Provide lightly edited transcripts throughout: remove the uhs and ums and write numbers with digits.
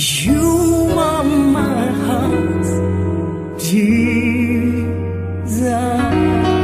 You are my heart's desire.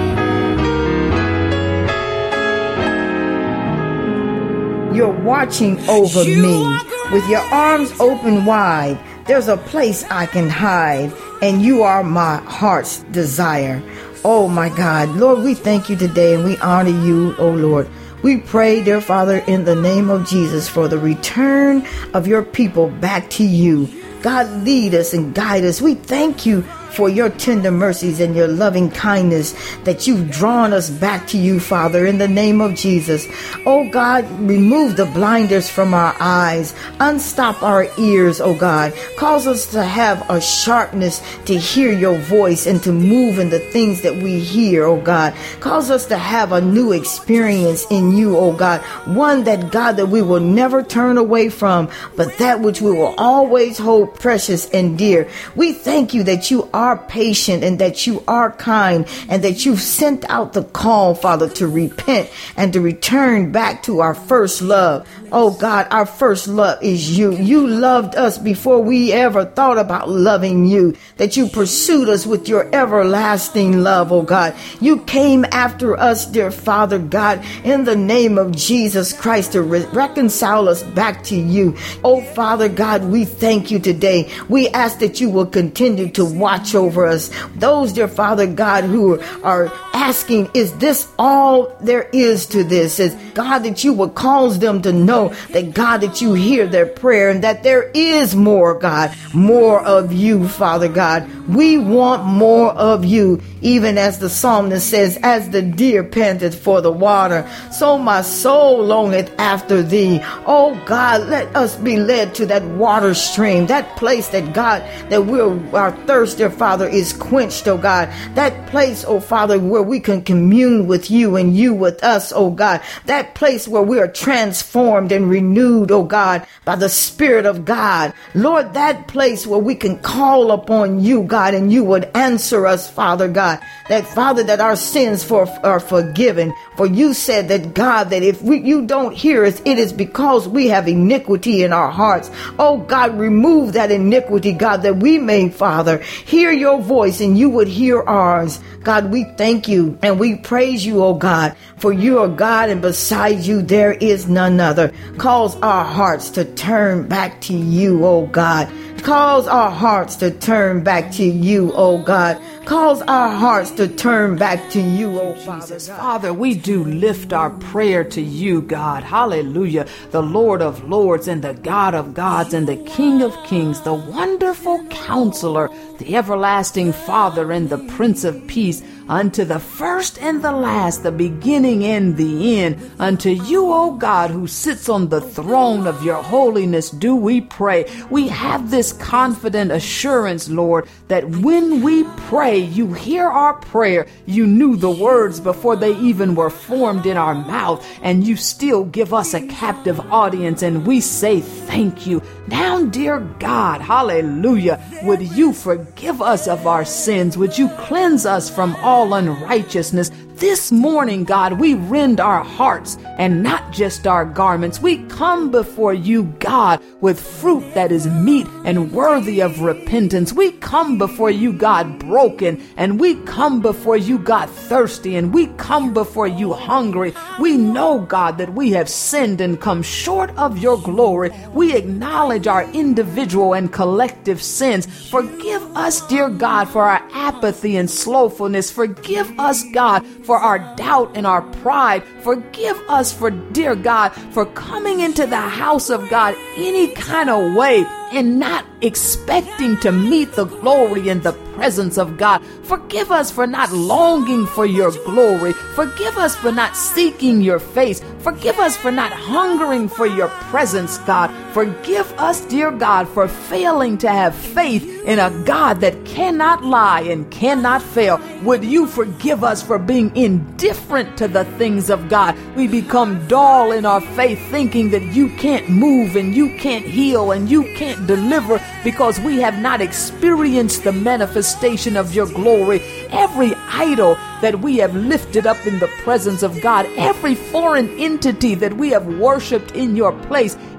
You're watching over me with your arms open wide. There's a place I can hide, and you are my heart's desire. Oh my God, Lord, we thank you today and we honor you, oh Lord. We pray, dear Father, in the name of Jesus for the return of your people back to you. God, lead us and guide us. We thank you for your tender mercies and your loving kindness that you've drawn us back to you, Father, in the name of Jesus. Oh God, remove the blinders from our eyes, unstop our ears, oh God. Cause us to have a sharpness to hear your voice and to move in the things that we hear, oh God. Cause us to have a new experience in you, oh God. One that, God, that we will never turn away from, but that which we will always hold precious and dear. We thank you that you are patient and that you are kind and that you've sent out the call, Father, to repent and to return back to our first love. Oh God, our first love is you. You loved us before we ever thought about loving you, that you pursued us with your everlasting love, oh God. You came after us, dear Father God, in the name of Jesus Christ to reconcile us back to you. Oh Father God, we thank you today. We ask that you will continue to watch over us. Those, dear Father God, who are asking, is this all there is to this? Is God, that you will cause them to know that, God, that you hear their prayer and that there is more, God, more of you, Father God. We want more of you, even as the psalmist says, as the deer panteth for the water, so my soul longeth after thee. Oh God, let us be led to that water stream, that place that, God, that our thirst, dear Father, is quenched, oh God. That place, oh Father, where we can commune with you and you with us, oh God. That place where we are transformed and renewed, oh God, by the Spirit of God. Lord, that place where we can call upon you, God, and you would answer us, Father God. That, Father, that our sins are forgiven. For you said that, God, that if you don't hear us, it is because we have iniquity in our hearts. Oh God, remove that iniquity, God, that we may, Father, hear your voice and you would hear ours. God, we thank you and we praise you, oh God, for you are God and beside you there is none other. Cause our hearts to turn back to you, oh God. Cause our hearts to turn back to you, oh God. Cause our hearts to turn back to you, oh Father. Father, we do lift our prayer to you, God. Hallelujah. The Lord of Lords and the God of gods and the King of kings, the wonderful Counselor, the everlasting Father and the Prince of Peace, unto the first and the last, the beginning and the end. Unto you, O God, who sits on the throne of your holiness, do we pray. We have this confident assurance, Lord, that when we pray, you hear our prayer. You knew the words before they even were formed in our mouth, and you still give us a captive audience, and we say thank you. Now, dear God, hallelujah, would you forgive us of our sins? Would you cleanse us from all unrighteousness? This morning, God, we rend our hearts and not just our garments. We come before you, God, with fruit that is meet and worthy of repentance. We come before you, God, broken, and we come before you, God, thirsty, and we come before you hungry. We know, God, that we have sinned and come short of your glory. We acknowledge our individual and collective sins. Forgive us, dear God, for our apathy and slothfulness. Forgive us, God, for our doubt and our pride. Forgive us for, dear God, for coming into the house of God any kind of way and not expecting to meet the glory and the presence of God. Forgive us for not longing for your glory. Forgive us for not seeking your face. Forgive us for not hungering for your presence, God. Forgive us, dear God, for failing to have faith in a God that cannot lie and cannot fail. Would you forgive us for being indifferent to the things of God? We become dull in our faith, thinking that you can't move and you can't heal and you can't deliver because we have not experienced the manifestation of your glory. Every idol that we have lifted up in the presence of God, every foreign entity that we have worshiped in your place,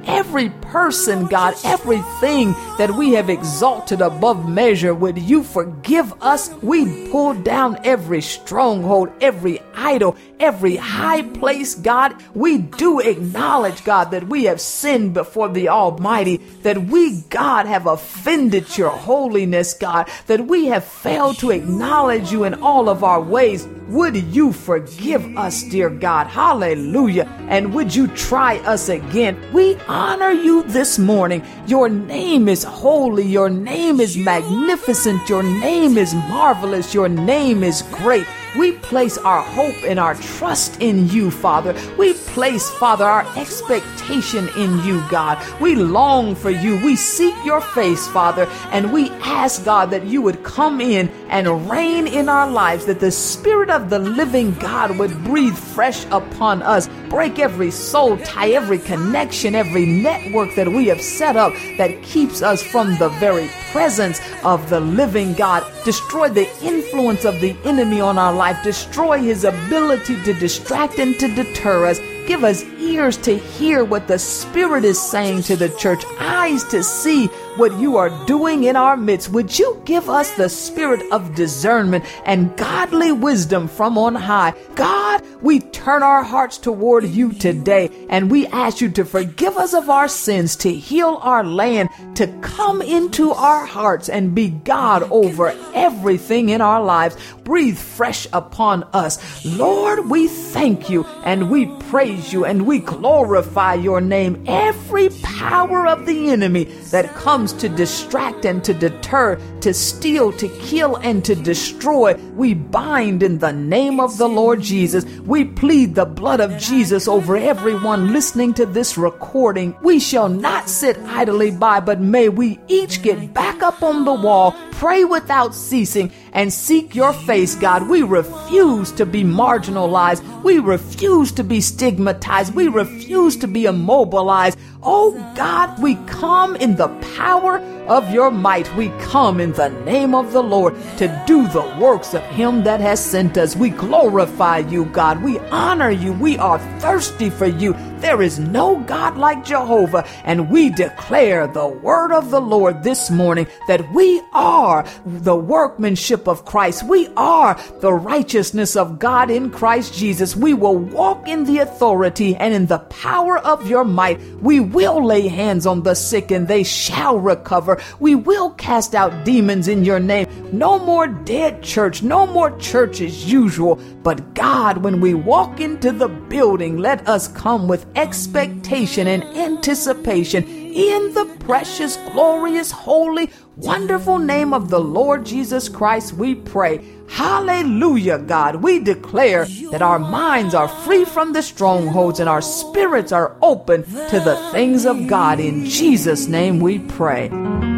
every person, God, everything that we have exalted above measure. Would you forgive us? We pull down every stronghold, every idol, every high place, God. We do acknowledge, God, that we have sinned before the Almighty, that we, God, have offended your holiness, God, that we have failed to acknowledge you in all of our ways. Would you forgive us, dear God? Hallelujah. And would you try us again? We honor you this morning. Your name is holy. Your name is magnificent. Your name is marvelous. Your name is great. We place our hope and our trust in you, Father. We place, Father, our expectation in you, God. We long for you. We seek your face, Father, and we ask, God, that you would come in and reign in our lives, that the Spirit of the living God would breathe fresh upon us, break every soul tie, every connection, every network that we have set up that keeps us from the very presence of the living God. Destroy the influence of the enemy on our life. Destroy his ability to distract and to deter us. Give us ears to hear what the Spirit is saying to the church, eyes to see what you are doing in our midst. Would you give us the spirit of discernment and godly wisdom from on high? God, we turn our hearts toward you today, and we ask you to forgive us of our sins, to heal our land, to come into our hearts and be God over everything in our lives. Breathe fresh upon us. Lord, we thank you and we praise you and we glorify your name. Every power of the enemy that comes to distract and to deter, to steal, to kill, and to destroy, we bind in the name of the Lord Jesus. We plead the blood of Jesus over everyone listening to this recording. We shall not sit idly by, but may we each get back up on the wall, pray without ceasing, and seek your face, God. We refuse to be marginalized. We refuse to be stigmatized. We refuse to be immobilized. Oh God, we come in the power of your might. We come in the name of the Lord to do the works of him that has sent us. We glorify you, God. We honor you. We are thirsty for you. There is no God like Jehovah. And we declare the word of the Lord this morning that we are the workmanship of Christ. We are the righteousness of God in Christ Jesus. We will walk in the authority and in the power of your might. We will lay hands on the sick and they shall recover. We will cast out demons in your name. No more dead church, no more church as usual. But God, when we walk into the building, let us come with expectation and anticipation in the precious, glorious, holy, wonderful name of the Lord Jesus Christ, we pray. Hallelujah, God. We declare that our minds are free from the strongholds and our spirits are open to the things of God. In Jesus' name we pray.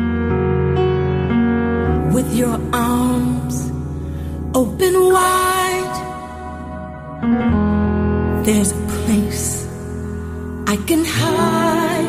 With your arms open wide, there's a place I can hide.